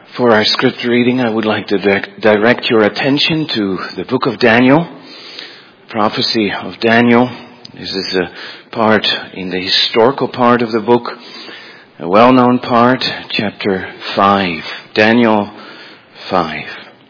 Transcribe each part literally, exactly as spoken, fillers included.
For our scripture reading, I would like to direct your attention to the book of Daniel, prophecy of Daniel. This is a part in the historical part of the book, a well-known part, chapter five, Daniel five.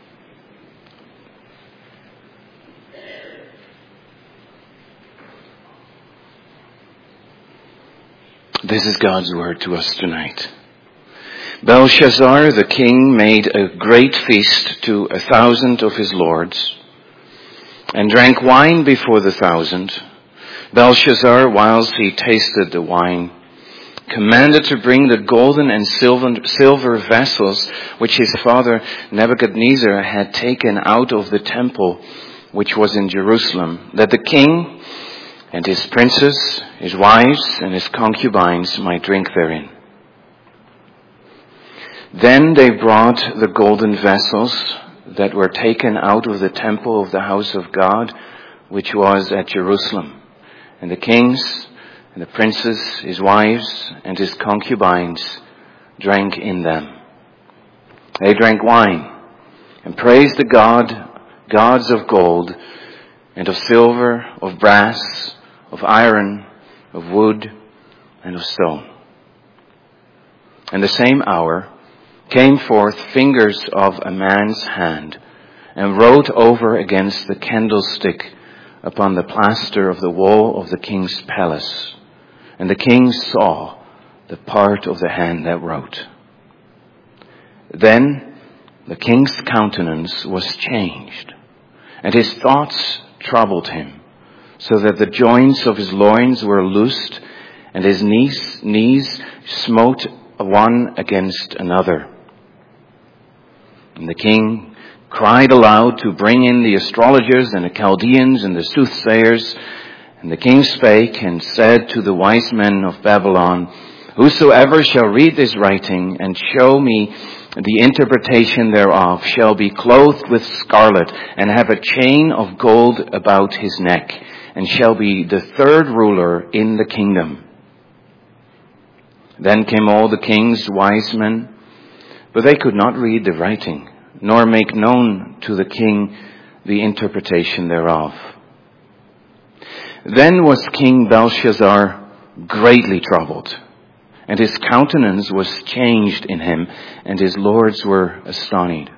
This is God's word to us tonight. Belshazzar the king made a great feast to a thousand of his lords, and drank wine before the thousand. Belshazzar, whilst he tasted the wine, commanded to bring the golden and silver vessels which his father Nebuchadnezzar had taken out of the temple which was in Jerusalem, that the king and his princes, his wives, and his concubines might drink therein. Then they brought the golden vessels that were taken out of the temple of the house of God, which was at Jerusalem. And the kings and the princes, his wives, and his concubines drank in them. They drank wine and praised the God, gods of gold and of silver, of brass, of iron, of wood, and of stone. And the same hour came forth fingers of a man's hand, and wrote over against the candlestick upon the plaster of the wall of the king's palace. And the king saw the part of the hand that wrote. Then the king's countenance was changed, and his thoughts troubled him, so that the joints of his loins were loosed, and his knees, knees smote one against another. And the king cried aloud to bring in the astrologers and the Chaldeans and the soothsayers. And the king spake and said to the wise men of Babylon, Whosoever shall read this writing and show me the interpretation thereof shall be clothed with scarlet and have a chain of gold about his neck, and shall be the third ruler in the kingdom. Then came all the king's wise men, but they could not read the writing, nor make known to the king the interpretation thereof. Then was King Belshazzar greatly troubled, and his countenance was changed in him, and his lords were astonished.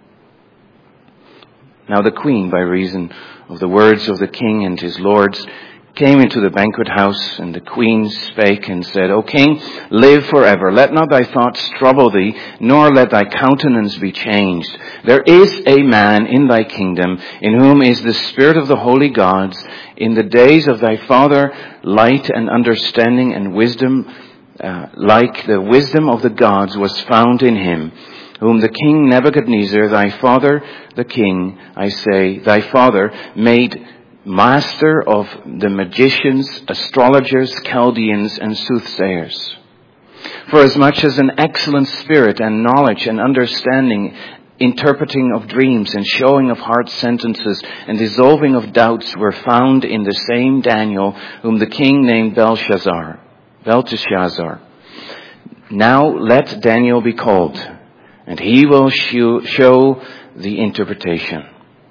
Now the queen, by reason of the words of the king and his lords, came into the banquet house, and the queen spake and said, O king, live forever. Let not thy thoughts trouble thee, nor let thy countenance be changed. There is a man in thy kingdom, in whom is the spirit of the holy gods. In the days of thy father, light and understanding and wisdom, uh, like the wisdom of the gods, was found in him, whom the king Nebuchadnezzar, thy father, the king, I say, thy father, made master of the magicians, astrologers, Chaldeans, and soothsayers. For as much as an excellent spirit and knowledge and understanding, interpreting of dreams and showing of hard sentences and dissolving of doubts were found in the same Daniel, whom the king named Belshazzar, Belteshazzar. Now let Daniel be called, and he will show the interpretation.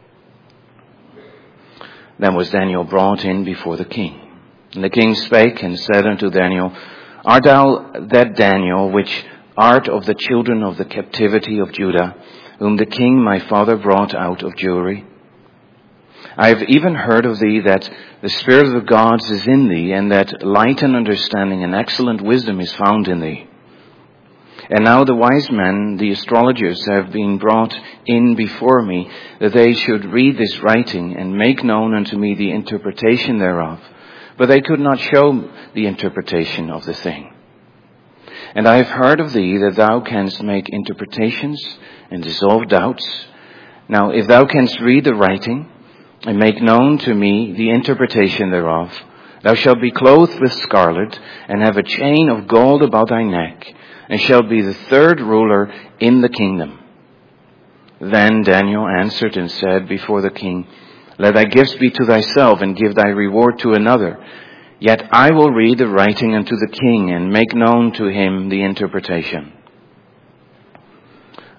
Then was Daniel brought in before the king. And the king spake and said unto Daniel, Art thou that Daniel, which art of the children of the captivity of Judah, whom the king my father brought out of Jewry? I have even heard of thee that the spirit of the gods is in thee, and that light and understanding and excellent wisdom is found in thee. And now the wise men, the astrologers, have been brought in before me, that they should read this writing and make known unto me the interpretation thereof. But they could not show the interpretation of the thing. And I have heard of thee that thou canst make interpretations and dissolve doubts. Now if thou canst read the writing and make known to me the interpretation thereof, thou shalt be clothed with scarlet and have a chain of gold about thy neck, and shall be the third ruler in the kingdom. Then Daniel answered and said before the king, Let thy gifts be to thyself, and give thy reward to another. Yet I will read the writing unto the king, and make known to him the interpretation.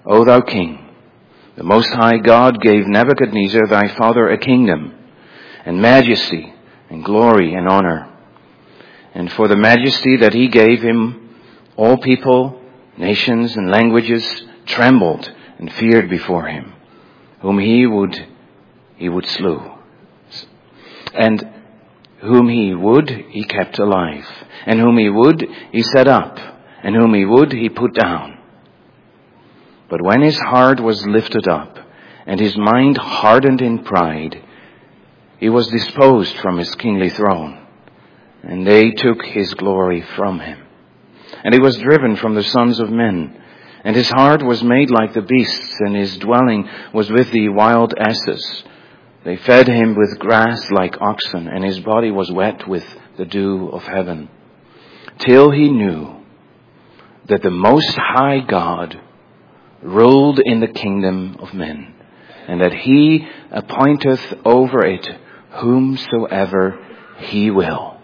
O thou king, the Most High God gave Nebuchadnezzar thy father a kingdom, and majesty, and glory, and honor. And for the majesty that he gave him, all people, nations, and languages trembled and feared before him, whom he would, he would slew. And whom he would, he kept alive. And whom he would, he set up. And whom he would, he put down. But when his heart was lifted up, and his mind hardened in pride, he was disposed from his kingly throne, and they took his glory from him. And he was driven from the sons of men, and his heart was made like the beasts, and his dwelling was with the wild asses. They fed him with grass like oxen, and his body was wet with the dew of heaven, till he knew that the Most High God ruled in the kingdom of men, and that he appointeth over it whomsoever he will.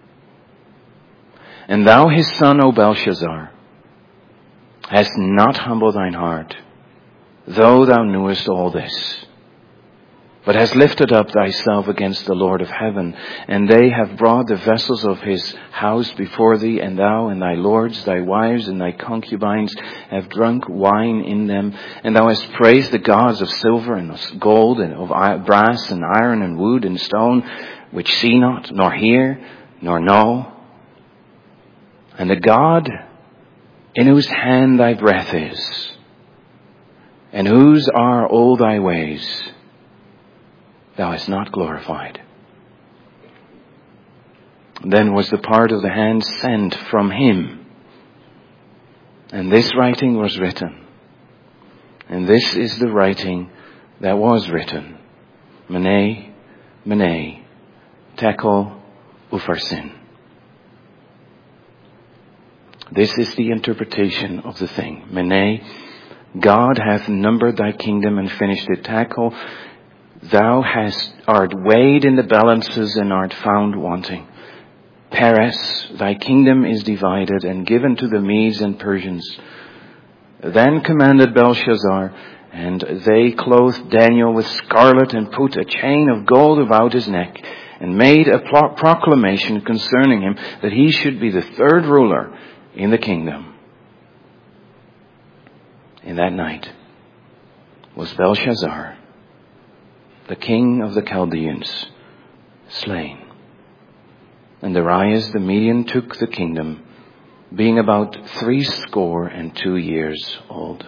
And thou his son, O Belshazzar, hast not humbled thine heart, though thou knewest all this, but hast lifted up thyself against the Lord of heaven, and they have brought the vessels of his house before thee, and thou and thy lords, thy wives, and thy concubines have drunk wine in them, and thou hast praised the gods of silver and of gold, and of brass and iron and wood and stone, which see not, nor hear, nor know. And the God in whose hand thy breath is, and whose are all thy ways, thou hast not glorified. Then was the part of the hand sent from him, and this writing was written. And this is the writing that was written. Mene, Mene, Tekel, Upharsin. This is the interpretation of the thing. Mene, God hath numbered thy kingdom and finished it. Tekel, thou hast art weighed in the balances and art found wanting. Peres, thy kingdom is divided and given to the Medes and Persians. Then commanded Belshazzar, and they clothed Daniel with scarlet and put a chain of gold about his neck, and made a pro- proclamation concerning him that he should be the third ruler in the kingdom. In that night was Belshazzar, the king of the Chaldeans, slain. And Darius the Median took the kingdom, being about three score and two years old.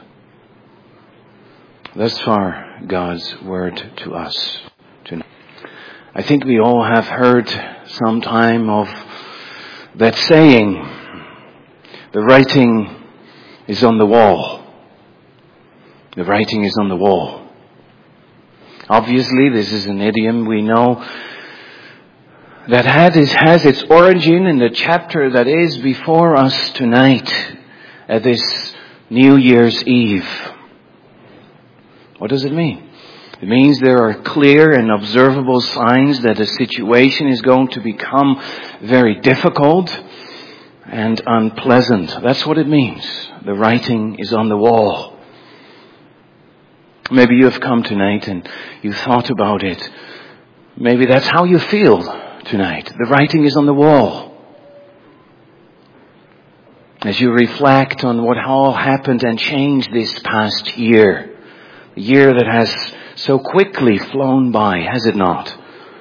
Thus far, God's word to us tonight. I think we all have heard sometime of that saying, the writing is on the wall. The writing is on the wall. Obviously, this is an idiom we know that has its origin in the chapter that is before us tonight at this New Year's Eve. What does it mean? It means there are clear and observable signs that a situation is going to become very difficult and unpleasant. That's what it means. The writing is on the wall. Maybe you have come tonight and you thought about it. Maybe that's how you feel tonight. The writing is on the wall. As you reflect on what all happened and changed this past year, a year that has so quickly flown by, has it not?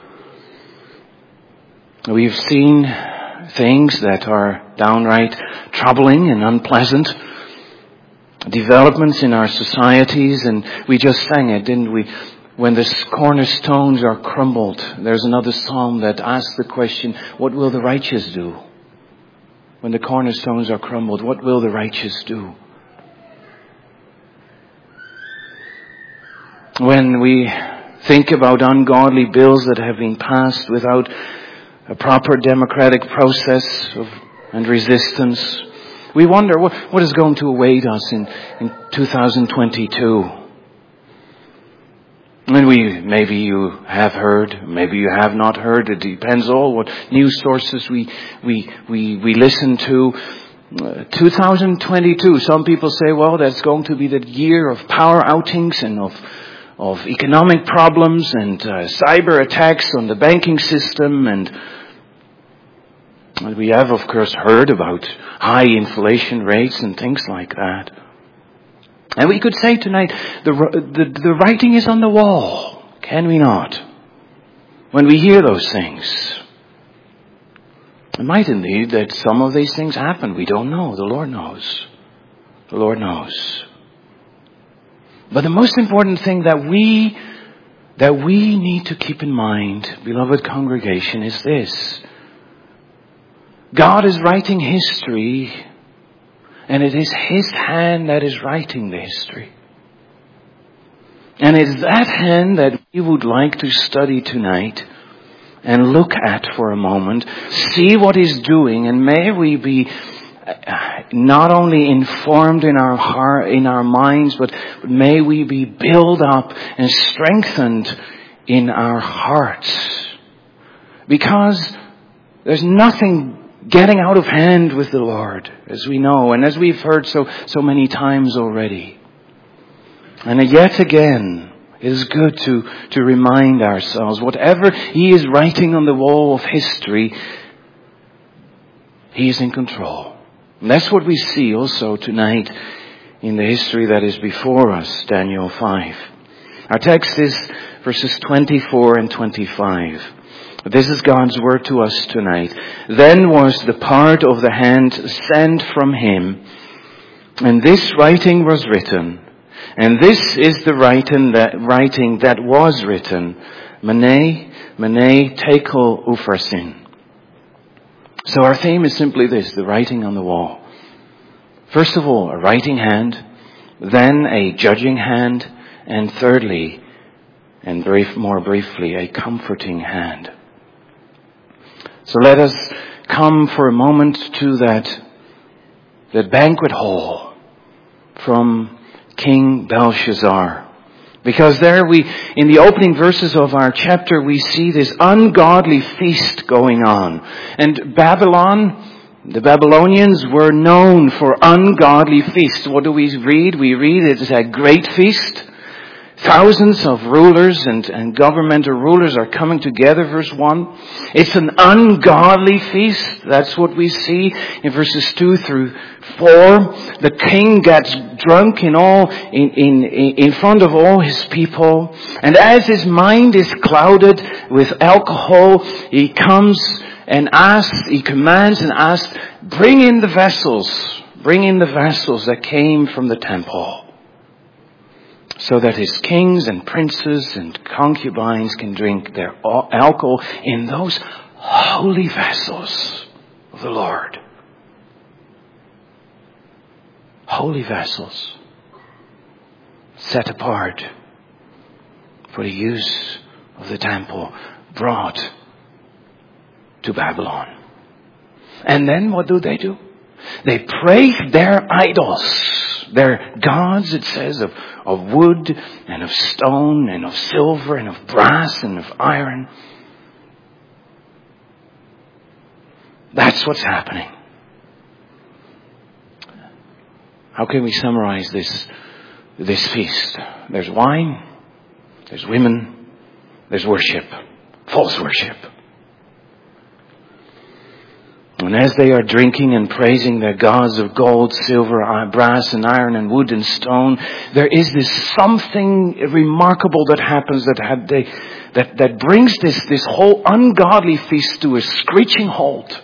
We've seen things that are downright troubling and unpleasant, developments in our societies, and we just sang it, didn't we? When the cornerstones are crumbled, there's another psalm that asks the question, what will the righteous do? When the cornerstones are crumbled, what will the righteous do? When we think about ungodly bills that have been passed without a proper democratic process of, and resistance, we wonder what, what is going to await us in, in two thousand twenty-two. And we, maybe you have heard, maybe you have not heard. It depends all what news sources we, we, we, we listen to. Uh, two thousand twenty-two, some people say, well, that's going to be the year of power outings and of of economic problems and uh, cyber attacks on the banking system. And we have, of course, heard about high inflation rates and things like that. And we could say tonight, the, the, the writing is on the wall, can we not? When we hear those things. It might indeed that some of these things happen. We don't know. The Lord knows. The Lord knows. But the most important thing that we, that we need to keep in mind, beloved congregation, is this. God is writing history, and it is His hand that is writing the history. And it's that hand that we would like to study tonight and look at for a moment, see what He's doing, and may we be not only informed in our heart, in our minds, but may we be built up and strengthened in our hearts. Because there's nothing getting out of hand with the Lord, as we know, and as we've heard so, so many times already. And yet again, it is good to, to remind ourselves, whatever He is writing on the wall of history, He is in control. And that's what we see also tonight in the history that is before us, Daniel five. Our text is verses twenty-four and twenty-five. This is God's word to us tonight. Then was the part of the hand sent from Him, and this writing was written. And this is the writing that, writing that was written. Mene, Mene, Tekel, Upharsin. So our theme is simply this, the writing on the wall. First of all, a writing hand, then a judging hand, and thirdly, and brief, more briefly, a comforting hand. So let us come for a moment to that, that banquet hall from King Belshazzar. Because there we, in the opening verses of our chapter, we see this ungodly feast going on. And Babylon, the Babylonians were known for ungodly feasts. What do we read? We read it is a great feast. Thousands of rulers and, and governmental rulers are coming together, verse one. It's an ungodly feast. That's what we see in verses two through four. The king gets drunk in all, in, in, in front of all his people. And as his mind is clouded with alcohol, he comes and asks, he commands and asks, bring in the vessels, bring in the vessels that came from the temple, so that his kings and princes and concubines can drink their alcohol in those holy vessels of the Lord. Holy vessels set apart for the use of the temple, brought to Babylon. And then what do they do? They praise their idols, their gods, it says, of, of wood and of stone and of silver and of brass and of iron. That's what's happening. How can we summarize this, this feast? There's wine, there's women, there's worship, false worship. And as they are drinking and praising their gods of gold, silver, brass, and iron, and wood and stone, there is this something remarkable that happens that have they, that, that brings this, this whole ungodly feast to a screeching halt.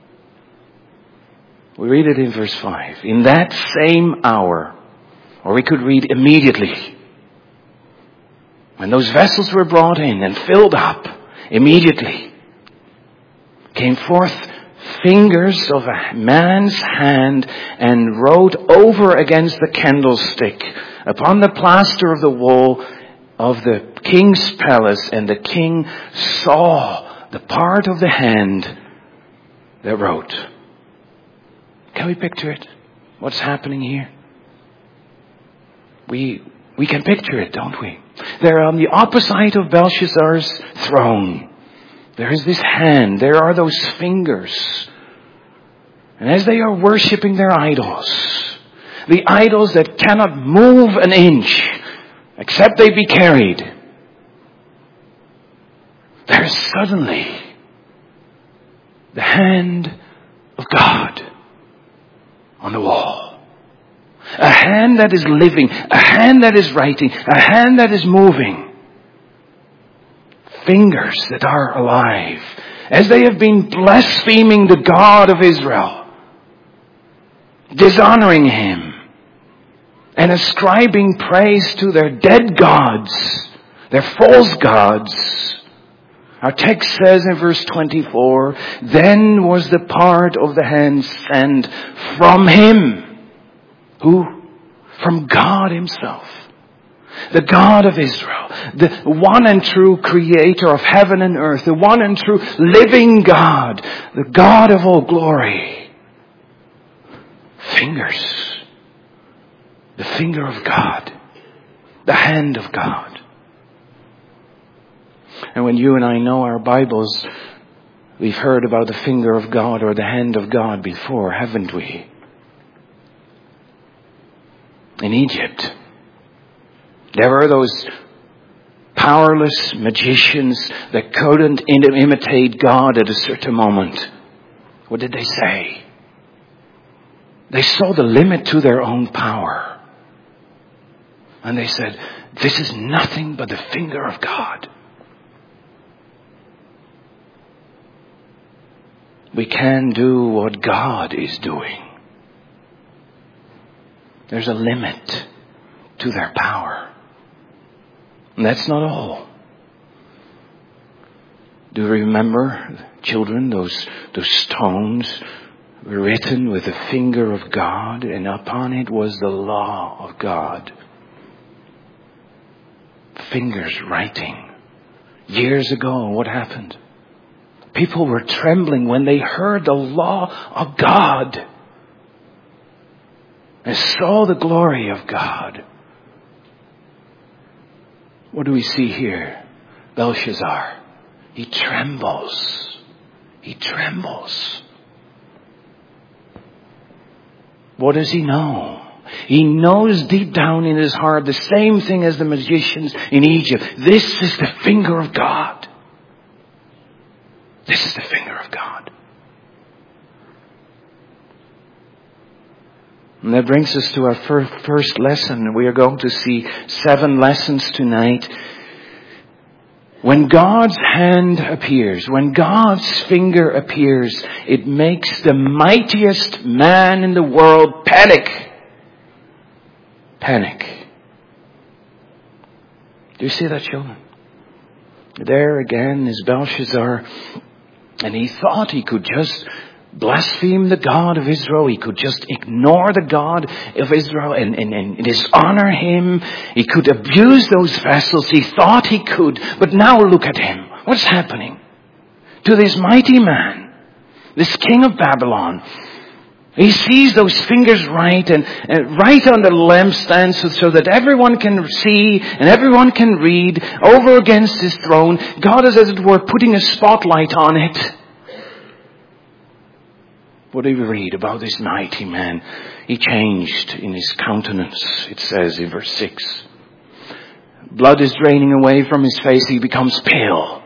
We read it in verse five. In that same hour, or we could read immediately, when those vessels were brought in and filled up, immediately came forth fingers of a man's hand and wrote over against the candlestick upon the plaster of the wall of the king's palace, and the king saw the part of the hand that wrote. Can we picture it? What's happening here? We we can picture it, don't we? There on the opposite of Belshazzar's throne, there is this hand. There are those fingers. And as they are worshipping their idols, the idols that cannot move an inch except they be carried, there is suddenly the hand of God on the wall. A hand that is living, a hand that is writing, a hand that is moving. Fingers that are alive, as they have been blaspheming the God of Israel, dishonoring Him, and ascribing praise to their dead gods, their false gods. Our text says in verse twenty-four, then was the part of the hand sent from Him. Who? From God Himself. The God of Israel, the one and true creator of heaven and earth, the one and true living God, the God of all glory. Fingers. The finger of God. The hand of God. And when you and I know our Bibles, we've heard about the finger of God or the hand of God before, haven't we? In Egypt, there were those powerless magicians that couldn't imitate God at a certain moment. What did they say? They saw the limit to their own power. And they said, this is nothing but the finger of God. We can do what God is doing. There's a limit to their power. And that's not all. Do you remember, children, those, those stones were written with the finger of God, and upon it was the law of God. Fingers writing. Years ago, what happened? People were trembling when they heard the law of God and saw the glory of God. What do we see here? Belshazzar. He trembles. He trembles. What does he know? He knows deep down in his heart the same thing as the magicians in Egypt. This is the finger of God. This is the finger of God. And that brings us to our first lesson. We are going to see seven lessons tonight. When God's hand appears, when God's finger appears, it makes the mightiest man in the world panic. Panic. Do you see that, children? There again is Belshazzar, and he thought he could just blaspheme the God of Israel. He could just ignore the God of Israel and, and, and dishonor Him. He could abuse those vessels. He thought he could. But now look at him. What's happening to this mighty man, this king of Babylon? He sees those fingers right and, and right on the lampstand so, so that everyone can see and everyone can read over against his throne. God is, as it were, putting a spotlight on it. What do we read about this mighty man? He changed in his countenance, it says in verse six. Blood is draining away from his face. He becomes pale.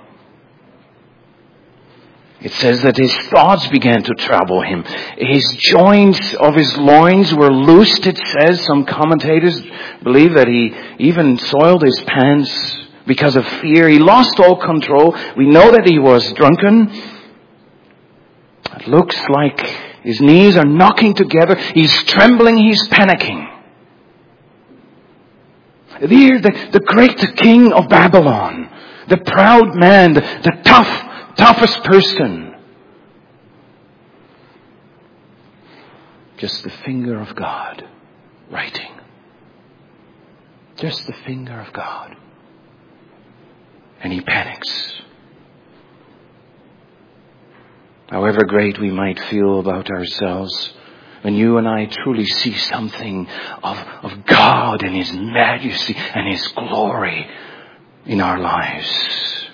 It says that his thoughts began to trouble him. His joints of his loins were loosed, it says. Some commentators believe that he even soiled his pants because of fear. He lost all control. We know that he was drunken. It looks like his knees are knocking together. He's trembling. He's panicking. Here, the, the great king of Babylon, the proud man, the, the tough, toughest person. Just the finger of God writing. Just the finger of God. And he panics. However great we might feel about ourselves, when you and I truly see something of, of God and His majesty and His glory in our lives,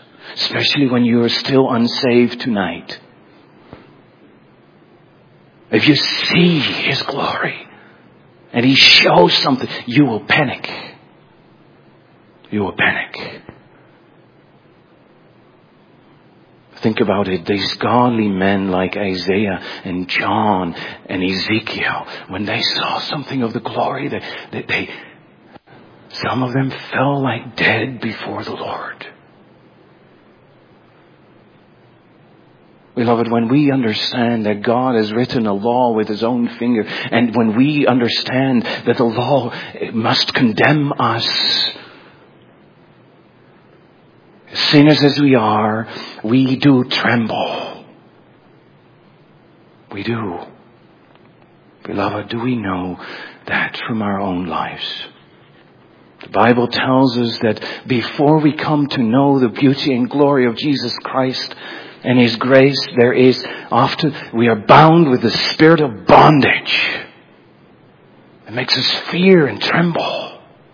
especially when you are still unsaved tonight, If you see His glory and He shows something, you will panic. You will panic. Think about it. These godly men like Isaiah and John and Ezekiel, when they saw something of the glory, they, they, they some of them fell like dead before the Lord. Beloved, when we understand that God has written a law with His own finger, and when we understand that the law must condemn us, sinners as we are, we do tremble. We do. Beloved, do we know that from our own lives? The Bible tells us that before we come to know the beauty and glory of Jesus Christ and His grace, there is often, we are bound with the spirit of bondage. It makes us fear and tremble.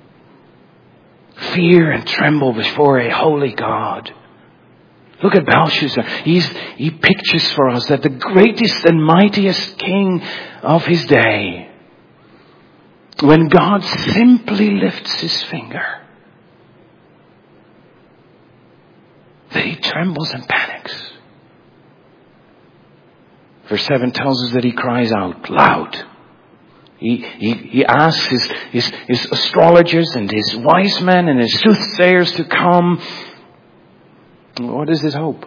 Fear and tremble before a holy God. Look at Belshazzar. He's, he pictures for us that the greatest and mightiest king of his day, when God simply lifts His finger, that he trembles and panics. Verse seven tells us that he cries out loud. He, he, he asks his, his, his astrologers and his wise men and his soothsayers to come. What is his hope?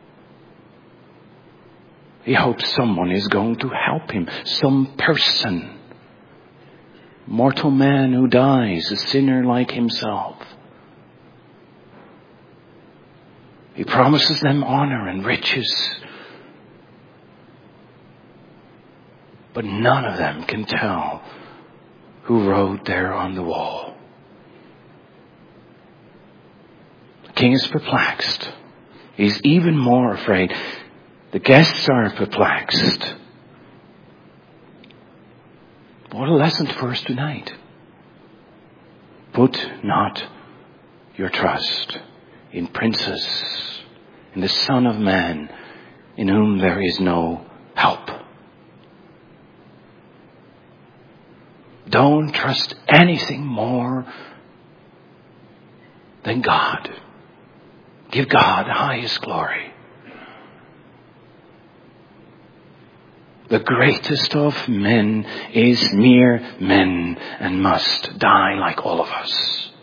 He hopes someone is going to help him. Some person. Mortal man who dies, a sinner like himself. He promises them honor and riches. But none of them can tell who wrote there on the wall. The king is perplexed. He's even more afraid. The guests are perplexed. What a lesson for us tonight. Put not your trust in princes, in the Son of Man, in whom there is no help. Don't trust anything more than God. Give God the highest glory. The greatest of men is mere men and must die like all of us.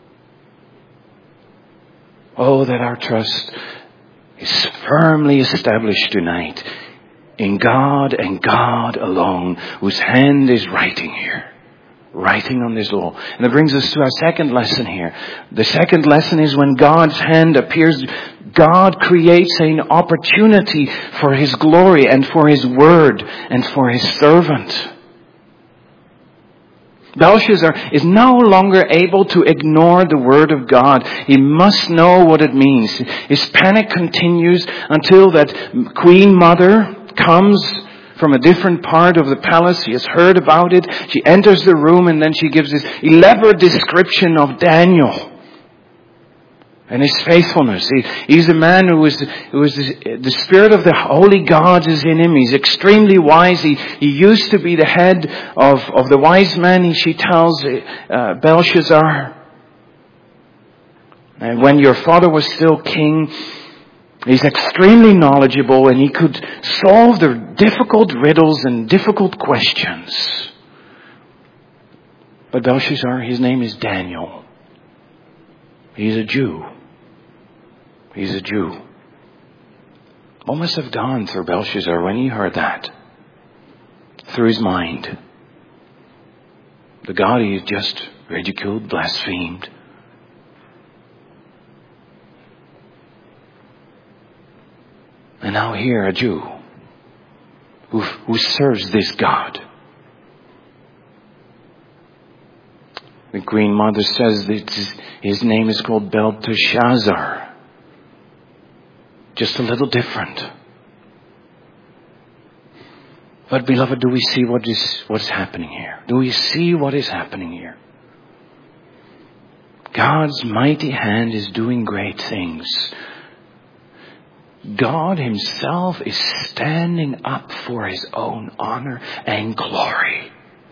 Oh, that our trust is firmly established tonight in God and God alone, whose hand is writing here. Writing on this law. And that brings us to our second lesson here. The second lesson is when God's hand appears, God creates an opportunity for His glory and for His word and for His servant. Belshazzar is no longer able to ignore the word of God. He must know what it means. His panic continues until that Queen Mother comes from a different part of the palace. He has heard about it. She enters the room and then she gives this elaborate description of Daniel and his faithfulness. He, he's a man who is, who is the, the spirit of the holy God is in him. He's extremely wise. He, he used to be the head of, of the wise men. She tells uh, Belshazzar, and when your father was still king, he's extremely knowledgeable and he could solve the difficult riddles and difficult questions. But Belshazzar, his name is Daniel. He's a Jew. He's a Jew. What must have gone through Belshazzar when he heard that? Through his mind. The God he had just ridiculed, blasphemed. And now here a Jew who, who serves this God. The Queen Mother says that his name is called Belteshazzar. Just a little different. But beloved, do we see what is what's happening here? Do we see what is happening here? God's mighty hand is doing great things. God himself is standing up for his own honor and glory.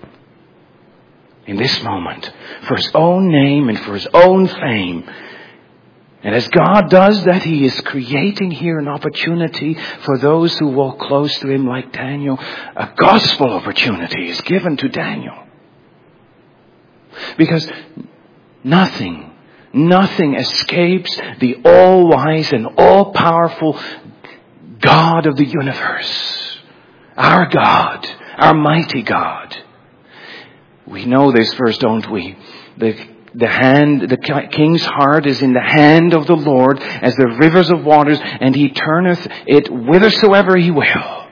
In this moment, for his own name and for his own fame. And as God does that, he is creating here an opportunity for those who walk close to him like Daniel. A gospel opportunity is given to Daniel. Because nothing, nothing escapes the all-wise and all-powerful God of the universe. Our God, our mighty God. We know this verse, don't we? The, the hand, the king's heart is in the hand of the Lord as the rivers of waters, and he turneth it whithersoever he will.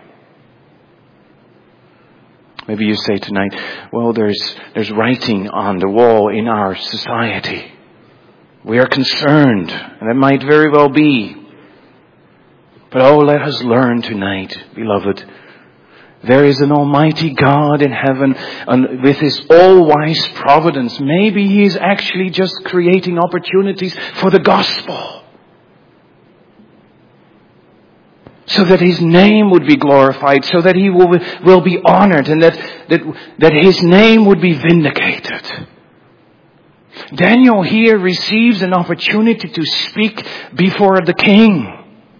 Maybe you say tonight, well, there's, there's writing on the wall in our society. We are concerned, and it might very well be. But oh, let us learn tonight, beloved. There is an almighty God in heaven, and with his all-wise providence, maybe he is actually just creating opportunities for the gospel. So that his name would be glorified, so that he will, will be honored, and that, that, that his name would be vindicated. Daniel here receives an opportunity to speak before the king.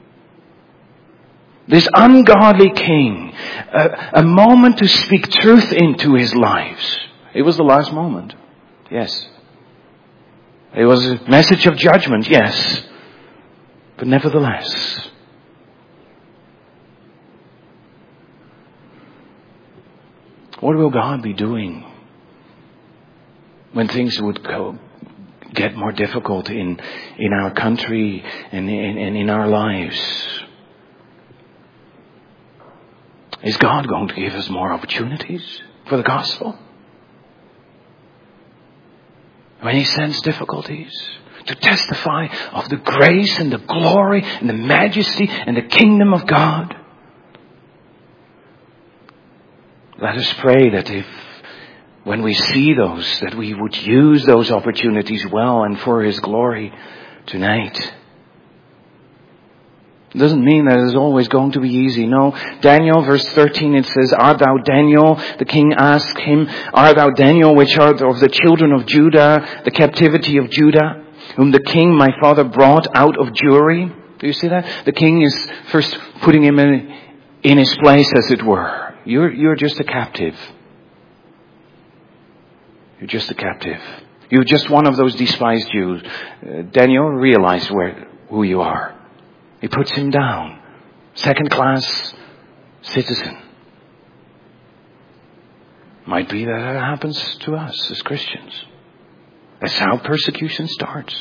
This ungodly king, a, a moment to speak truth into his lives. It was the last moment. Yes. It was a message of judgment. Yes. But nevertheless. What will God be doing when things would go, get more difficult in, in our country and in, in, in our lives? Is God going to give us more opportunities for the gospel? When he sends difficulties to testify of the grace and the glory and the majesty and the kingdom of God. Let us pray that if, when we see those, that we would use those opportunities well and for his glory tonight. It doesn't mean that it's always going to be easy. No. Daniel, verse thirteen, it says, Art thou Daniel? The king asked him, Art thou Daniel, which art of the children of Judah, the captivity of Judah, whom the king my father brought out of Jewry? Do you see that? The king is first putting him in, in his place, as it were. You're, you're just a captive. You're just a captive. You're just one of those despised Jews. Uh, Daniel, realize where, who you are. He puts him down. Second class citizen. Might be that that happens to us as Christians. That's how persecution starts.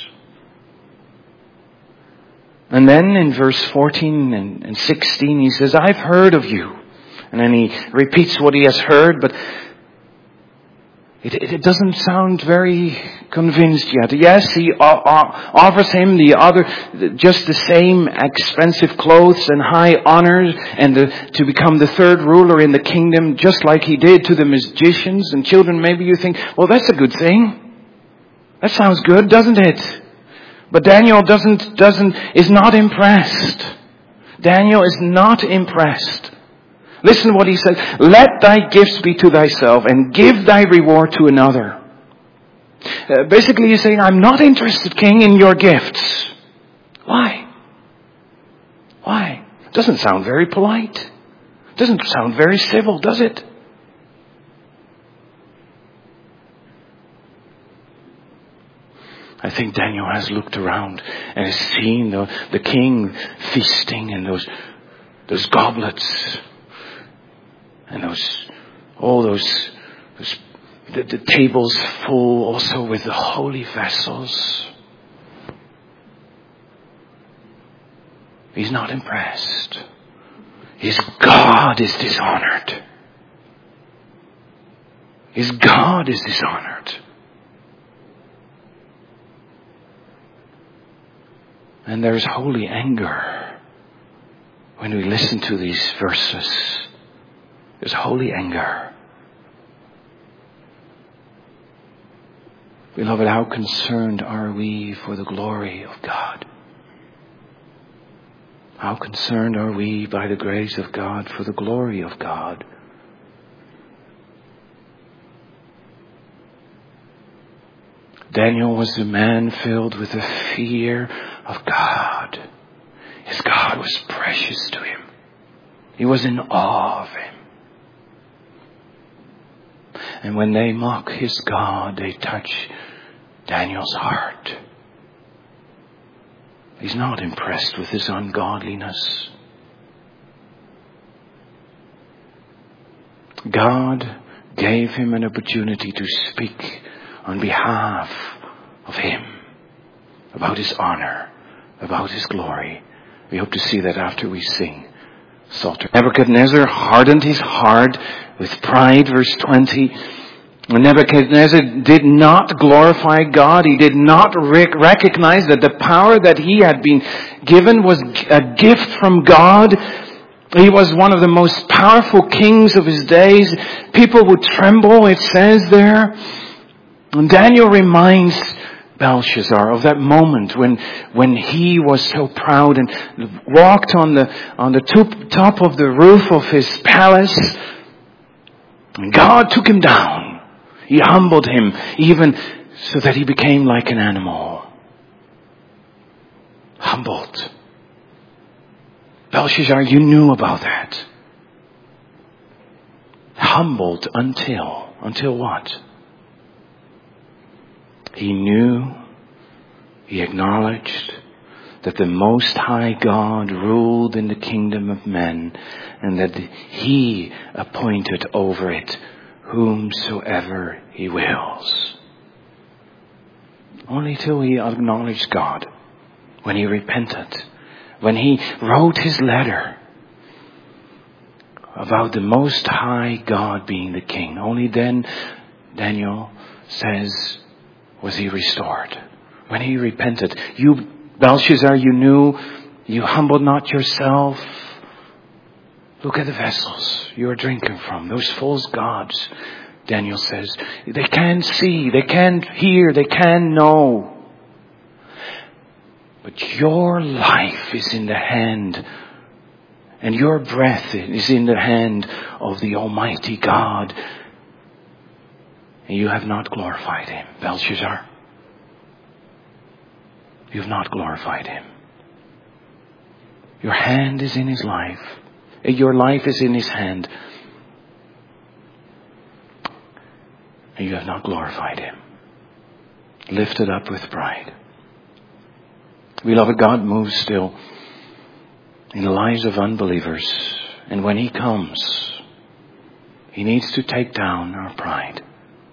And then in verse fourteen and, and sixteen he says, I've heard of you. And then he repeats what he has heard, but It, it, it doesn't sound very convinced yet. Yes, he uh, uh, offers him the other, just the same expensive clothes and high honors, and the, to become the third ruler in the kingdom, just like he did to the magicians and children. Maybe you think, well, that's a good thing. That sounds good, doesn't it? But Daniel doesn't, doesn't, is not impressed. Daniel is not impressed. Listen to what he says. Let thy gifts be to thyself and give thy reward to another. Uh, basically he's saying, I'm not interested, king, in your gifts. Why? Why? Doesn't sound very polite. Doesn't sound very civil, does it? I think Daniel has looked around and has seen the, the king feasting in those, those goblets. And those, all those, those the, the tables full also with the holy vessels. He's not impressed. His God is dishonored. His God is dishonored. And there's holy anger when we listen to these verses. There's holy anger. Beloved, how concerned are we for the glory of God? How concerned are we by the grace of God for the glory of God? Daniel was a man filled with the fear of God. His God was precious to him. He was in awe of him. And when they mock his God, they touch Daniel's heart. He's not impressed with his ungodliness. God gave him an opportunity to speak on behalf of him, about his honor, about his glory. We hope to see that after we sing Psalter. Nebuchadnezzar hardened his heart with pride, verse twenty. Nebuchadnezzar did not glorify God. He did not rec- recognize that the power that he had been given was a gift from God. He was one of the most powerful kings of his days. People would tremble, it says there. And Daniel reminds Belshazzar of that moment when, when he was so proud and walked on the, on the top, top of the roof of his palace. And God took him down. He humbled him even so that he became like an animal. Humbled. Belshazzar, you knew about that. Humbled until, until what? He knew, he acknowledged that the Most High God ruled in the kingdom of men and that he appointed over it whomsoever he wills. Only till he acknowledged God, when he repented, when he wrote his letter about the Most High God being the king, only then, Daniel says, was he restored. When he repented. You, Belshazzar, you knew, you humbled not yourself. Look at the vessels you are drinking from. Those false gods, Daniel says. They can't see, they can't hear, they can't know. But your life is in the hand, and your breath is in the hand of the Almighty God. And you have not glorified him, Belshazzar. You have not glorified him. Your hand is in his life. Your life is in his hand. And you have not glorified him. Lifted up with pride. Beloved, God moves still in the lives of unbelievers. And when he comes, he needs to take down our pride.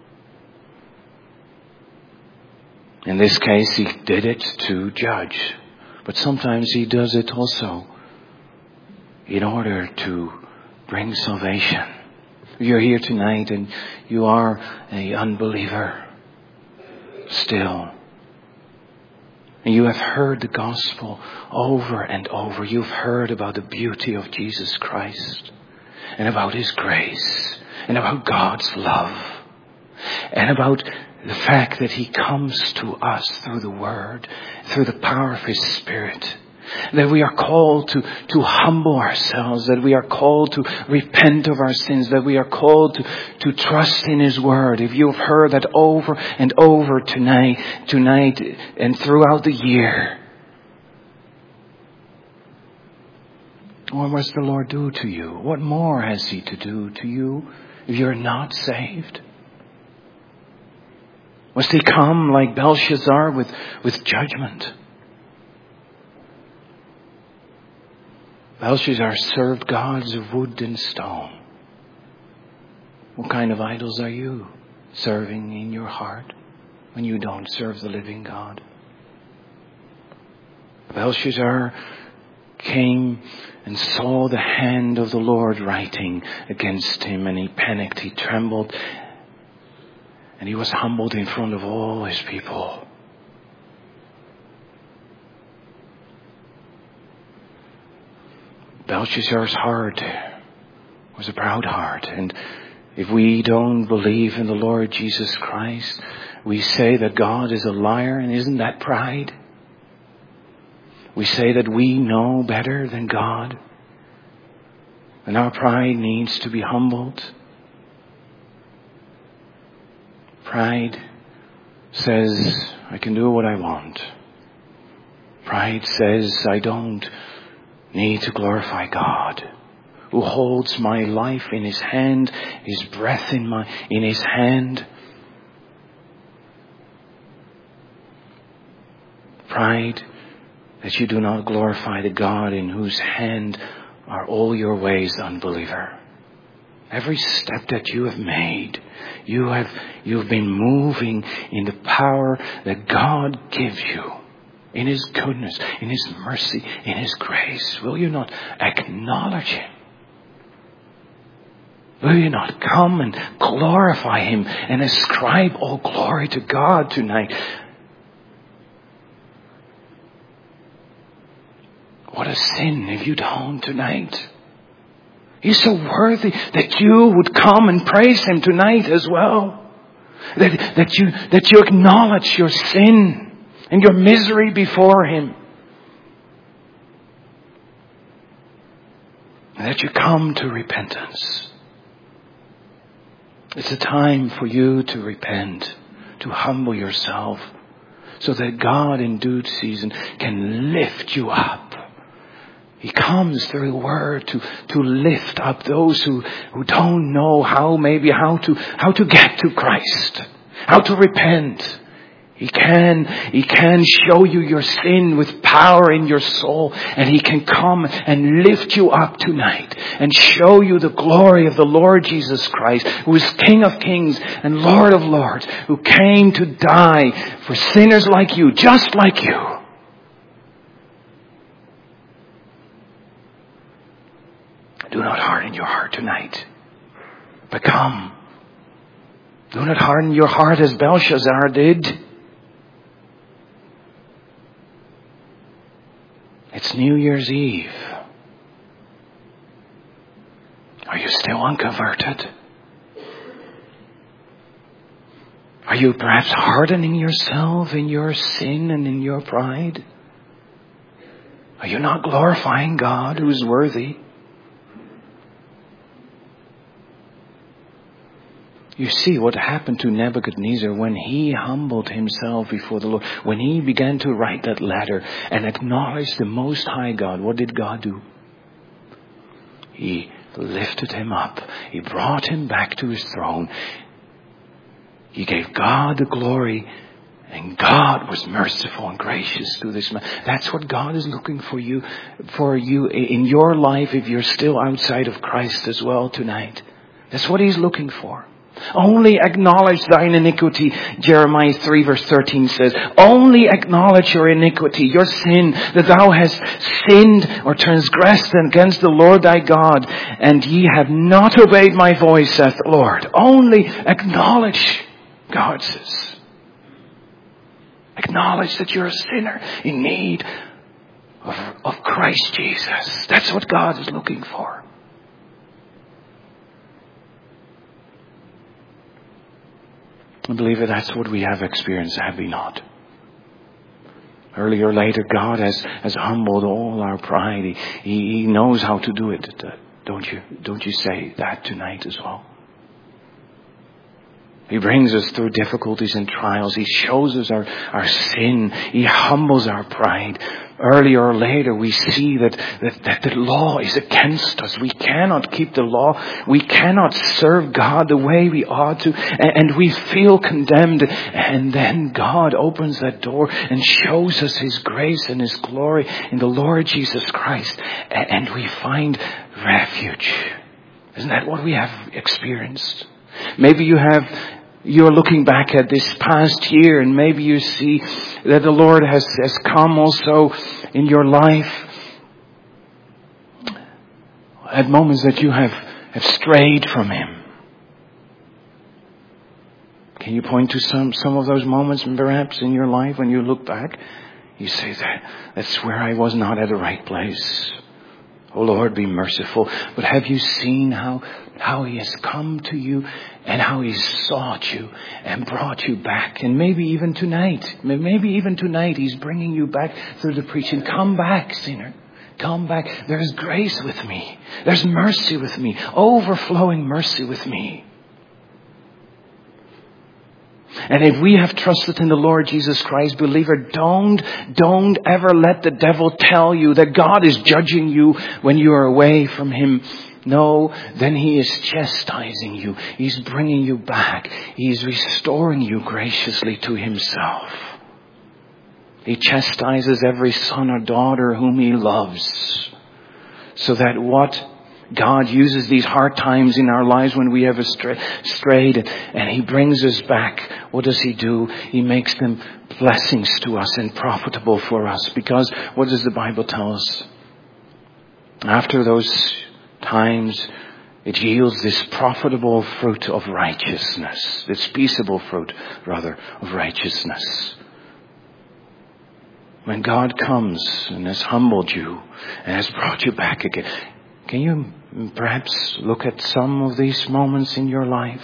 In this case, he did it to judge. But sometimes he does it also in order to bring salvation. You're here tonight and you are an unbeliever still. And you have heard the gospel over and over. You've heard about the beauty of Jesus Christ and about his grace and about God's love and about the fact that he comes to us through the word, through the power of his Spirit. That we are called to, to humble ourselves, that we are called to repent of our sins, that we are called to, to trust in his word. If you've heard that over and over tonight, tonight and throughout the year, what must the Lord do to you? What more has he to do to you if you're not saved? Must he come like Belshazzar with, with judgment? Belshazzar served gods of wood and stone. What kind of idols are you serving in your heart when you don't serve the living God? Belshazzar came and saw the hand of the Lord writing against him, and he panicked, he trembled, and he was humbled in front of all his people. Belshazzar's heart was a proud heart. And if we don't believe in the Lord Jesus Christ, we say that God is a liar. And isn't that pride? We say that we know better than God. And our pride needs to be humbled. Pride says, I can do what I want. Pride says, I don't need to glorify God, who holds my life in His hand, His breath in my in His hand. Pride that you do not glorify the God in whose hand are all your ways, unbeliever. Every step that you have made, you have you've been moving in the power that God gives you. In His goodness, in His mercy, in His grace. Will you not acknowledge Him? Will you not come and glorify Him and ascribe all glory to God tonight? What a sin if you don't tonight. He's so worthy that you would come and praise Him tonight as well. That, that you, that you acknowledge your sin and your misery before Him. And that you come to repentance. It's a time for you to repent, to humble yourself, so that God in due season can lift you up. He comes through the Word to, to lift up those who, who don't know how, maybe how to, how to get to Christ, how to repent. He can, He can show you your sin with power in your soul, and He can come and lift you up tonight and show you the glory of the Lord Jesus Christ, who is King of Kings and Lord of Lords, who came to die for sinners like you, just like you. Do not harden your heart tonight, but come. Do not harden your heart as Belshazzar did. It's New Year's Eve. Are you still unconverted? Are you perhaps hardening yourself in your sin and in your pride? Are you not glorifying God who is worthy? You see what happened to Nebuchadnezzar when he humbled himself before the Lord. When he began to write that letter and acknowledge the Most High God, what did God do? He lifted him up. He brought him back to his throne. He gave God the glory, and God was merciful and gracious to this man. That's what God is looking for you, for you in your life if you're still outside of Christ as well tonight. That's what He's looking for. Only acknowledge thine iniquity, Jeremiah three verse thirteen says. Only acknowledge your iniquity, your sin, that thou hast sinned or transgressed against the Lord thy God, and ye have not obeyed my voice, saith the Lord. Only acknowledge, God says. Acknowledge that you're a sinner in need of, of Christ Jesus. That's what God is looking for. I believe that that's what we have experienced, have we not? Earlier or later, God has, has humbled all our pride. He, he knows how to do it. Don't you, don't you say that tonight as well? He brings us through difficulties and trials. He shows us our, our sin. He humbles our pride. Earlier or later, we see that, that, that the law is against us. We cannot keep the law. We cannot serve God the way we ought to. And, and we feel condemned. And then God opens that door and shows us His grace and His glory in the Lord Jesus Christ. And, and we find refuge. Isn't that what we have experienced? Maybe you have... You're looking back at this past year, and maybe you see that the Lord has, has come also in your life at moments that you have, have strayed from Him. Can you point to some, some of those moments perhaps in your life when you look back? You say that that's where I was not at the right place. Oh Lord, be merciful. But have you seen how, how He has come to you and how He's sought you and brought you back? And maybe even tonight, maybe even tonight He's bringing you back through the preaching. Come back, sinner. Come back. There's grace with me. There's mercy with me. Overflowing mercy with me. And if we have trusted in the Lord Jesus Christ, believer, don't, don't ever let the devil tell you that God is judging you when you are away from Him. No, then He is chastising you. He's bringing you back. He's restoring you graciously to Himself. He chastises every son or daughter whom He loves, so that what God uses these hard times in our lives when we have strayed and He brings us back. What does He do? He makes them blessings to us and profitable for us. Because what does the Bible tell us? After those times, it yields this profitable fruit of righteousness. This peaceable fruit, rather, of righteousness. When God comes and has humbled you and has brought you back again, can you perhaps look at some of these moments in your life?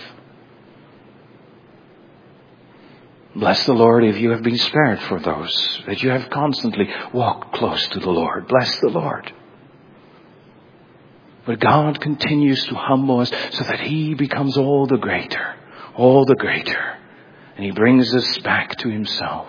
Bless the Lord if you have been spared for those, that you have constantly walked close to the Lord. Bless the Lord. But God continues to humble us so that He becomes all the greater, all the greater. And He brings us back to Himself.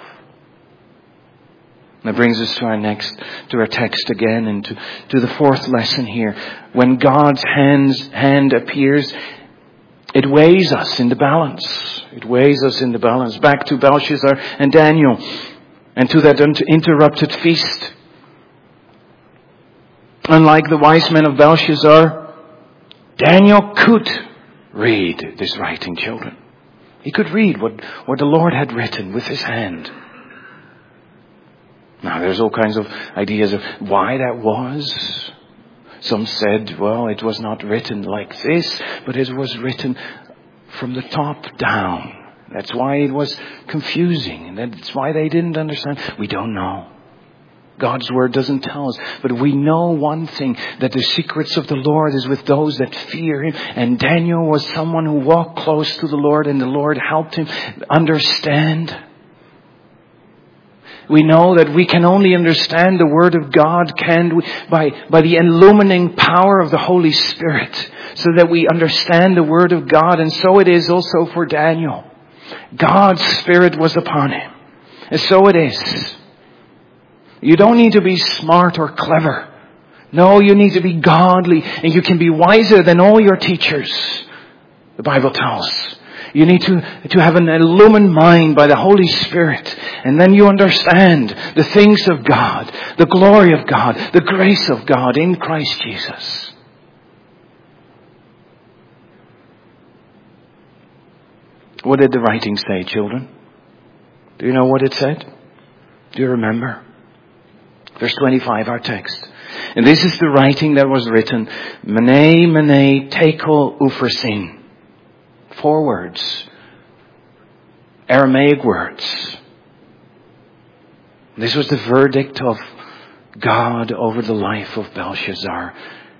That brings us to our next, to our text again, and to, to the fourth lesson here. When God's hands, hand appears, it weighs us in the balance. It weighs us in the balance. Back to Belshazzar and Daniel, and to that interrupted feast. Unlike the wise men of Belshazzar, Daniel could read this writing, children. He could read what, what the Lord had written with His hand. Now, there's all kinds of ideas of why that was. Some said, well, it was not written like this, but it was written from the top down. That's why it was confusing. And that's why they didn't understand. We don't know. God's word doesn't tell us. But we know one thing, that the secrets of the Lord is with those that fear Him. And Daniel was someone who walked close to the Lord, and the Lord helped him understand. We know that we can only understand the Word of God can we, by, by the illumining power of the Holy Spirit, so that we understand the Word of God. And so it is also for Daniel. God's Spirit was upon him. And so it is. You don't need to be smart or clever. No, you need to be godly, and you can be wiser than all your teachers, the Bible tells us. You need to, to have an illumined mind by the Holy Spirit. And then you understand the things of God, the glory of God, the grace of God in Christ Jesus. What did the writing say, children? Do you know what it said? Do you remember? Verse twenty-five, our text. And this is the writing that was written. Mene, mene, tekel, upharsin. Four words. Aramaic words. This was the verdict of God over the life of Belshazzar.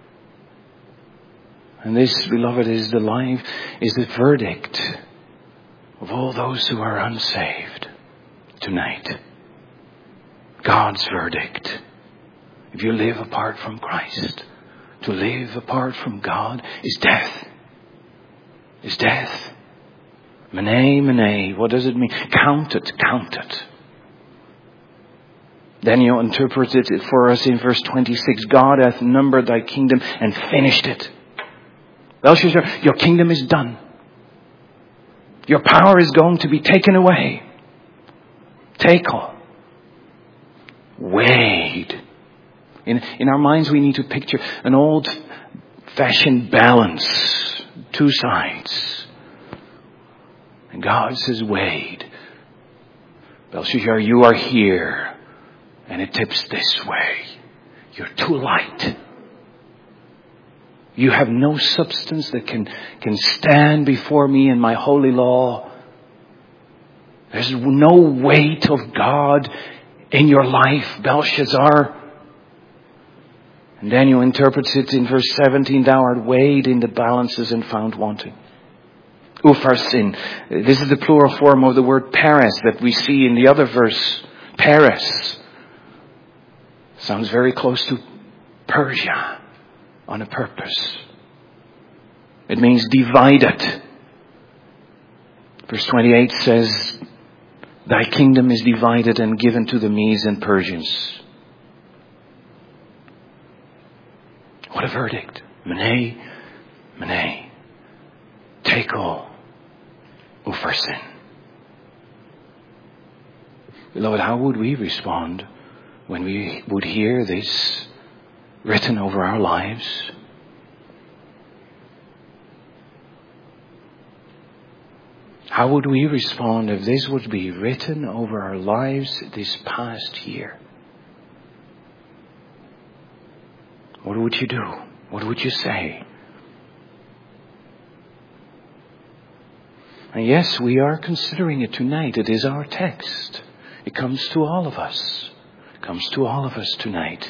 And this, beloved, is the life, is the verdict of all those who are unsaved tonight. God's verdict. If you live apart from Christ, to live apart from God is death. Is death. Mene, mene. What does it mean? Count it, count it. Daniel interpreted it for us in verse twenty-six. God hath numbered thy kingdom and finished it. Belshazzar, your kingdom is done. Your power is going to be taken away. Tekel. Weighed. In, in our minds we need to picture an old-fashioned balance. Two sides. And God says, weighed. Belshazzar, you are here. And it tips this way. You're too light. You have no substance that can, can stand before me in my holy law. There's no weight of God in your life, Belshazzar. And Daniel interprets it in verse seventeen, thou art weighed in the balances and found wanting. Upharsin. This is the plural form of the word Peres that we see in the other verse. Peres. Sounds very close to Persia on a purpose. It means divided. Verse twenty-eight says, thy kingdom is divided and given to the Medes and Persians. What a verdict. Mene, mene, tekel, upharsin. Beloved, how would we respond when we would hear this written over our lives? How would we respond if this would be written over our lives this past year? What would you do? What would you say? And yes, we are considering it tonight. It is our text. It comes to all of us. It comes to all of us tonight.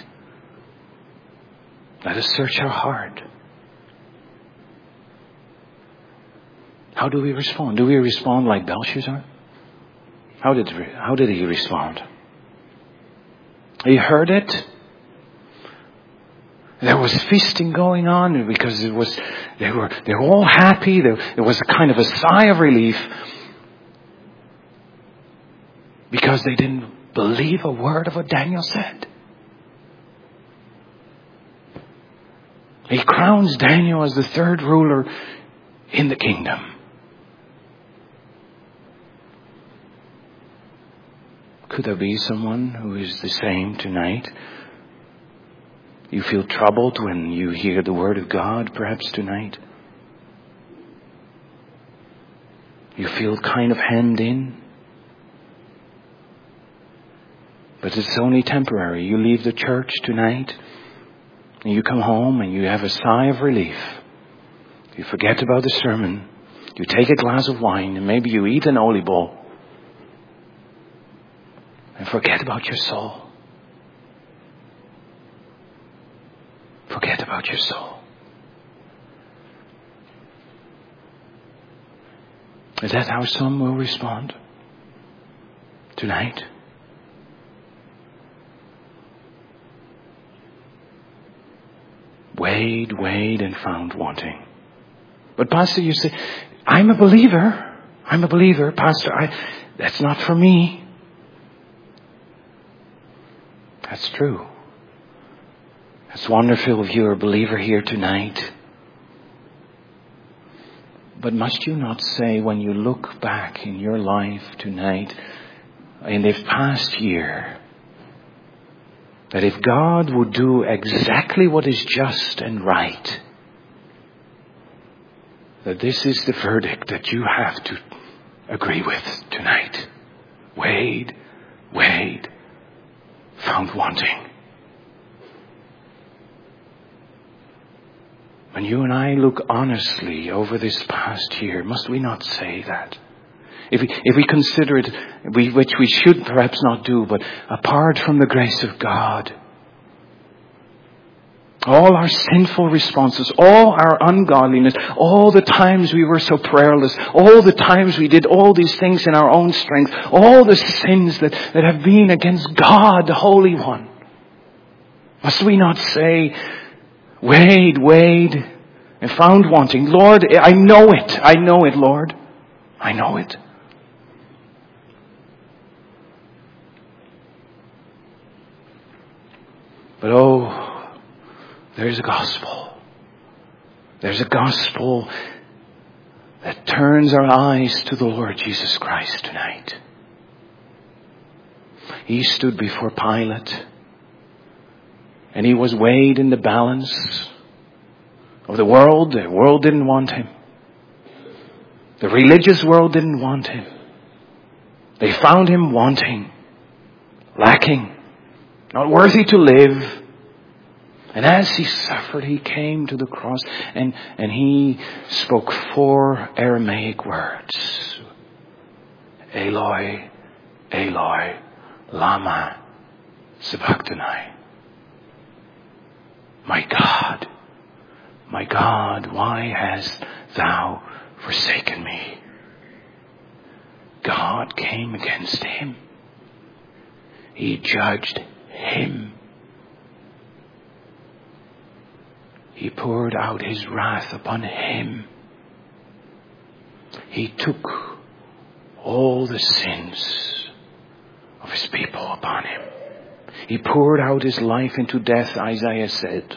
Let us search our heart. How do we respond? Do we respond like Belshazzar? How did, how did he respond? He heard it. There was feasting going on because it was, they were, they were all happy. There, there was a kind of a sigh of relief because they didn't believe a word of what Daniel said. He crowns Daniel as the third ruler in the kingdom. Could there be someone who is the same tonight? You feel troubled when you hear the word of God, perhaps tonight. You feel kind of hemmed in. But it's only temporary. You leave the church tonight, and you come home and you have a sigh of relief. You forget about the sermon. You take a glass of wine, and maybe you eat an olive bowl. And forget about your soul. Forget about your soul. Is that how some will respond tonight? Weighed, weighed, and found wanting. But Pastor, you say, I'm a believer. I'm a believer, Pastor. I, that's not for me. That's true. It's wonderful if you're a believer here tonight. But must you not say, when you look back in your life tonight, in this past year, that if God would do exactly what is just and right, that this is the verdict that you have to agree with tonight. Weighed, weighed, found wanting. When you and I look honestly over this past year, must we not say that? If we, if we consider it, we, which we should perhaps not do, but apart from the grace of God, all our sinful responses, all our ungodliness, all the times we were so prayerless, all the times we did all these things in our own strength, all the sins that, that have been against God, the Holy One, must we not say, weighed, weighed, and found wanting. Lord, I know it. I know it, Lord. I know it. But oh, there's a gospel. There's a gospel that turns our eyes to the Lord Jesus Christ tonight. He stood before Pilate, and he was weighed in the balance of the world. The world didn't want him. The religious world didn't want him. They found him wanting, lacking, not worthy to live. And as he suffered, he came to the cross and, and he spoke four Aramaic words. Eloi, Eloi, lama sabachthani. My God, my God, why hast thou forsaken me? God came against him. He judged him. He poured out his wrath upon him. He took all the sins of his people upon him. He poured out his life into death, Isaiah said.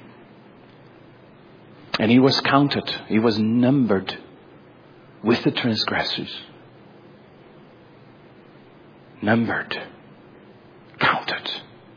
And he was counted. He was numbered with the transgressors. Numbered. Counted.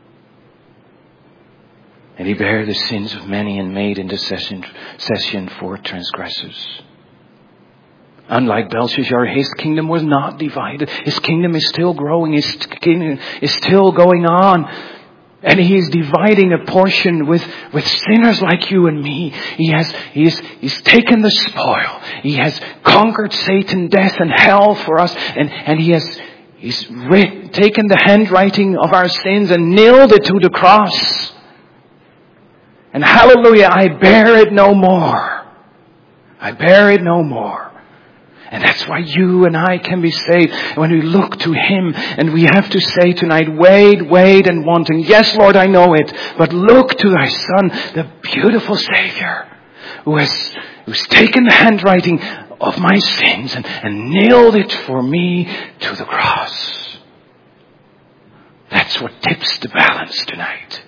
And he bare the sins of many and made intercession for transgressors. Unlike Belshazzar, his kingdom was not divided. His kingdom is still growing. His kingdom is still going on. And he is dividing a portion with, with sinners like you and me. He has, he has, he's taken the spoil. He has conquered Satan, death and hell for us. And, and he has, he's writ, taken the handwriting of our sins and nailed it to the cross. And hallelujah, I bear it no more. I bear it no more. And that's why you and I can be saved when we look to Him. And we have to say tonight, wait, wait and wanting. Yes, Lord, I know it. But look to thy Son, the beautiful Savior, who has who's taken the handwriting of my sins and, and nailed it for me to the cross. That's what tips the balance tonight.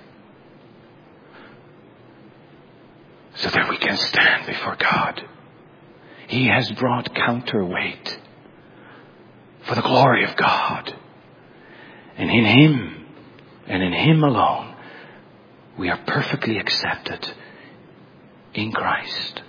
So that we can stand before God. He has brought counterweight for the glory of God. And in Him, and in Him alone, we are perfectly accepted in Christ.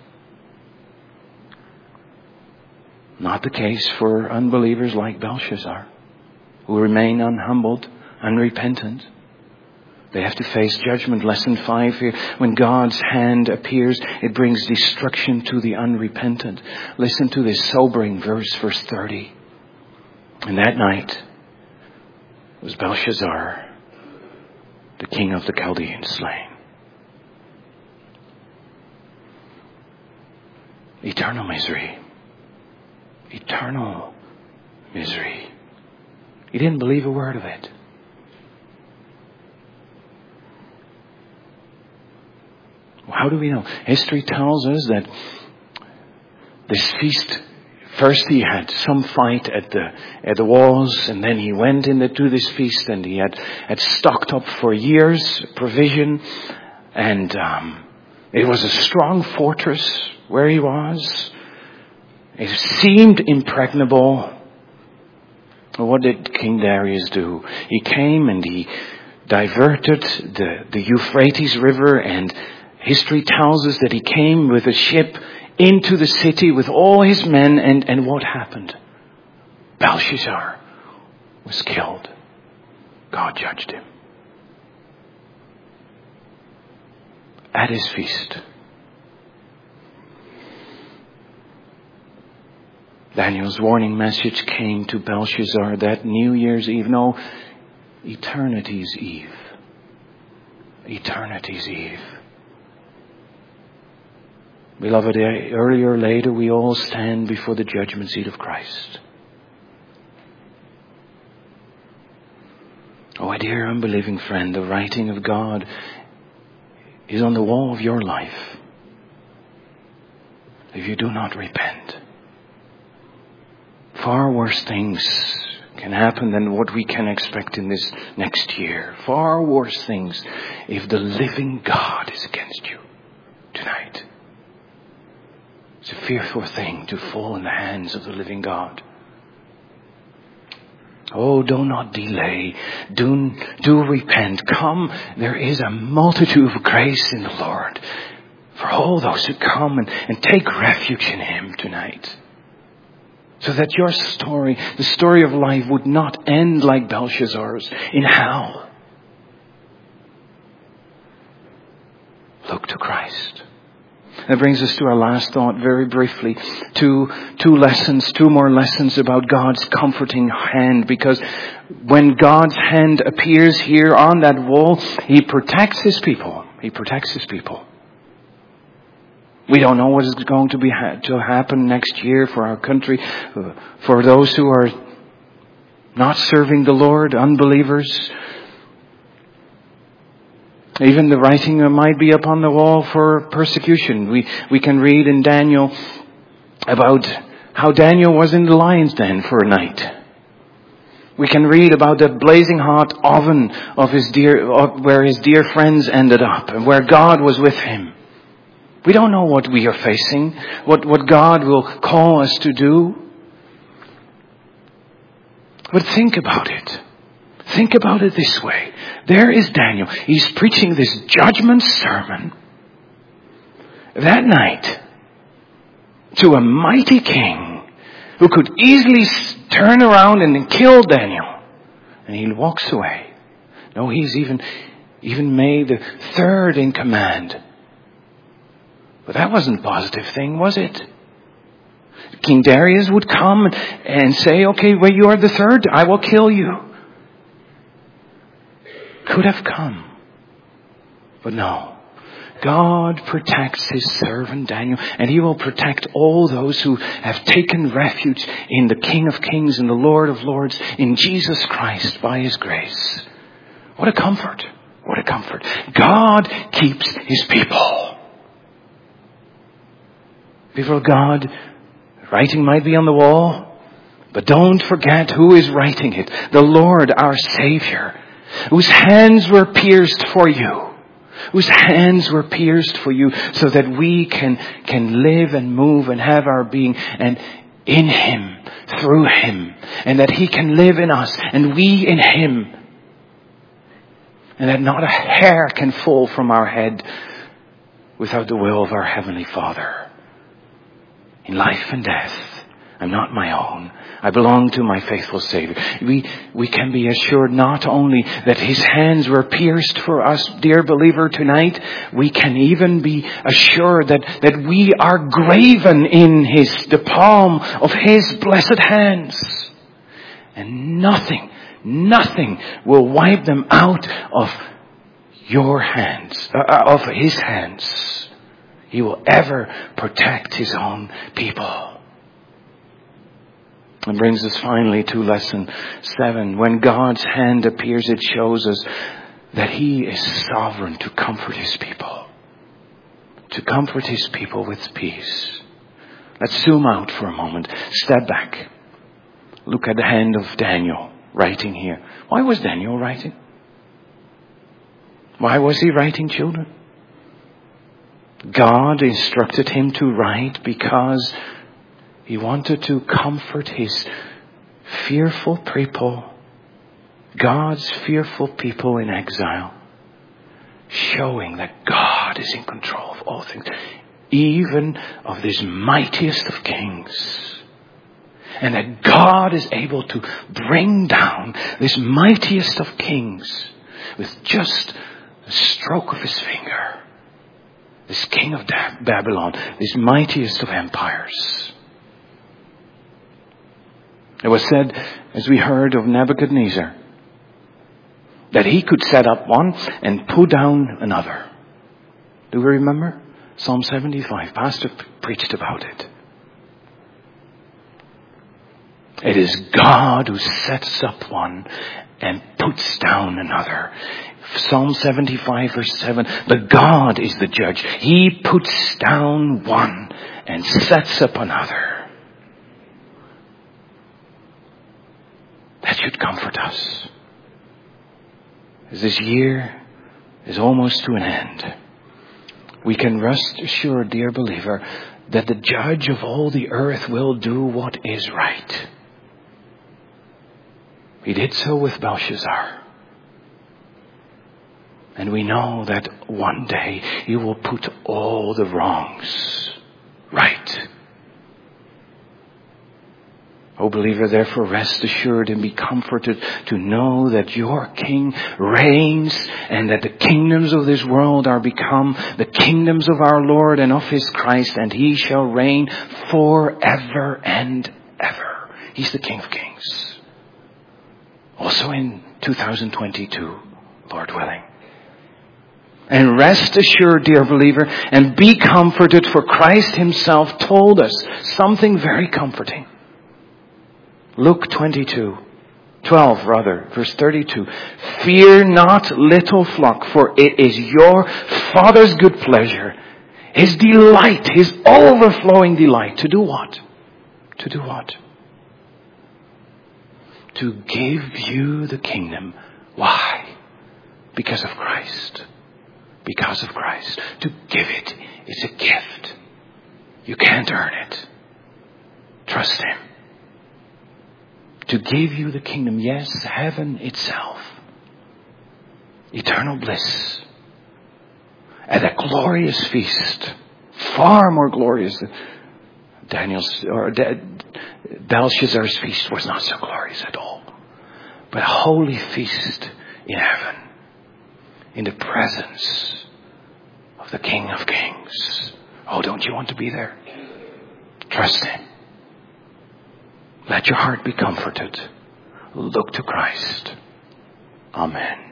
Not the case for unbelievers like Belshazzar, who remain unhumbled, unrepentant. They have to face judgment. Lesson five here. When God's hand appears, it brings destruction to the unrepentant. Listen to this sobering verse, verse thirty. And that night was Belshazzar, the king of the Chaldeans, slain. Eternal misery. Eternal misery. He didn't believe a word of it. How do we know? History tells us that this feast, first he had some fight at the at the walls, and then he went into this feast, and he had, had stocked up for years provision, and um, it was a strong fortress where he was. It seemed impregnable. What did King Darius do? He came and he diverted the, the Euphrates River, and history tells us that he came with a ship into the city with all his men, and, and what happened? Belshazzar was killed. God judged him. At his feast. Daniel's warning message came to Belshazzar that New Year's Eve, no, Eternity's Eve. Eternity's Eve. Beloved, earlier or later we all stand before the judgment seat of Christ. Oh, my dear unbelieving friend, the writing of God is on the wall of your life. If you do not repent, far worse things can happen than what we can expect in this next year. Far worse things if the living God is against you tonight. It's a fearful thing to fall in the hands of the living God. Oh, do not delay. Do, do repent. Come, there is a multitude of grace in the Lord for all those who come and, and take refuge in Him tonight. So that your story, the story of life, would not end like Belshazzar's in hell. Look to Christ. That brings us to our last thought very briefly. Two, two lessons, two more lessons about God's comforting hand. Because when God's hand appears here on that wall, He protects His people. He protects His people. We don't know what is going to be ha- to happen next year for our country, uh, for those who are not serving the Lord, unbelievers. Even the writing might be up on the wall for persecution. We we can read in Daniel about how Daniel was in the lion's den for a night. We can read about the blazing hot oven of his dear, where his dear friends ended up, and where God was with him. We don't know what we are facing, what, what God will call us to do. But think about it. Think about it this way. There is Daniel. He's preaching this judgment sermon that night to a mighty king who could easily turn around and kill Daniel. And he walks away. No, he's even, even made the third in command. But that wasn't a positive thing, was it? King Darius would come and say, okay, well, you are the third. I will kill you. Could have come. But no. God protects His servant Daniel, and He will protect all those who have taken refuge in the King of Kings and the Lord of Lords, in Jesus Christ by His grace. What a comfort. What a comfort. God keeps His people. People of God, writing might be on the wall, but don't forget who is writing it. The Lord, our Savior, whose hands were pierced for you. Whose hands were pierced for you so that we can, can live and move and have our being and in Him, through Him. And that He can live in us and we in Him. And that not a hair can fall from our head without the will of our Heavenly Father. In life and death, I'm not my own. I belong to my faithful Savior. We, we can be assured not only that His hands were pierced for us, dear believer, tonight, we can even be assured that, that we are graven in His, the palm of His blessed hands. And nothing, nothing will wipe them out of your hands, uh, of His hands. He will ever protect His own people. And brings us finally to lesson seven. When God's hand appears, it shows us that He is sovereign to comfort His people. To comfort His people with peace. Let's zoom out for a moment. Step back. Look at the hand of Daniel writing here. Why was Daniel writing? Why was he writing, children? God instructed him to write because He wanted to comfort His fearful people, God's fearful people in exile, showing that God is in control of all things, even of this mightiest of kings. And that God is able to bring down this mightiest of kings with just a stroke of His finger. This king of Babylon, this mightiest of empires. It was said, as we heard of Nebuchadnezzar, that he could set up one and pull down another. Do we remember? Psalm seventy-five. Pastor preached about it. It is God who sets up one and puts down another. Psalm seventy-five verse seven. But God is the judge. He puts down one and sets up another. That should comfort us. As this year is almost to an end, we can rest assured, dear believer, that the judge of all the earth will do what is right. He did so with Belshazzar. And we know that one day He will put all the wrongs right. O believer, therefore rest assured and be comforted to know that your King reigns and that the kingdoms of this world are become the kingdoms of our Lord and of His Christ, and He shall reign forever and ever. He's the King of Kings. Also in two thousand twenty-two, Lord willing. And rest assured, dear believer, and be comforted, for Christ himself told us something very comforting. Luke twenty-two, twelve rather, verse thirty-two. Fear not, little flock, for it is your Father's good pleasure, His delight, His overflowing delight. To do what? To do what? To give you the kingdom. Why? Because of Christ. Because of Christ. To give it is a gift. You can't earn it. Trust Him. To give you the kingdom, yes, heaven itself. Eternal bliss. At a glorious feast. Far more glorious than Daniel's or Belshazzar's feast was not so glorious at all. But a holy feast in heaven. In the presence of the King of Kings. Oh, don't you want to be there? Trust Him. Let your heart be comforted. Look to Christ. Amen.